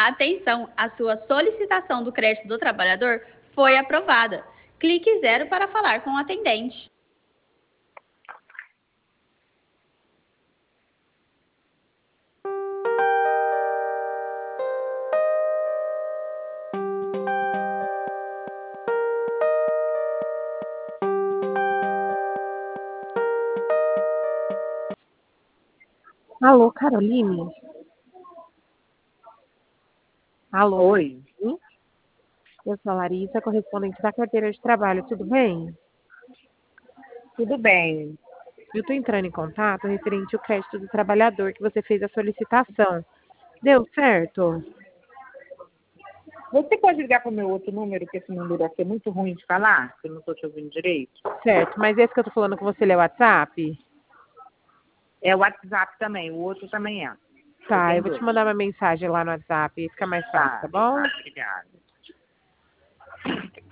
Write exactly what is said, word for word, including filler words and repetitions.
Atenção, a sua solicitação do crédito do trabalhador foi aprovada. Clique zero para falar com o atendente. Alô, Caroline? Alô? Oi. Sim? Eu sou a Larissa, correspondente da carteira de trabalho, tudo bem? Tudo bem. Eu estou entrando em contato referente ao crédito do trabalhador que você fez a solicitação. Deu certo? Você pode ligar para o meu outro número, que esse número aqui é muito ruim de falar, que eu não estou te ouvindo direito? Certo, mas esse que eu tô falando com você, ele é o WhatsApp? É o WhatsApp também, o outro também é. Tá, Eu eu tenho vou te dois. mandar uma mensagem lá no WhatsApp, fica mais fácil, tá Tá, bom? tá, obrigada.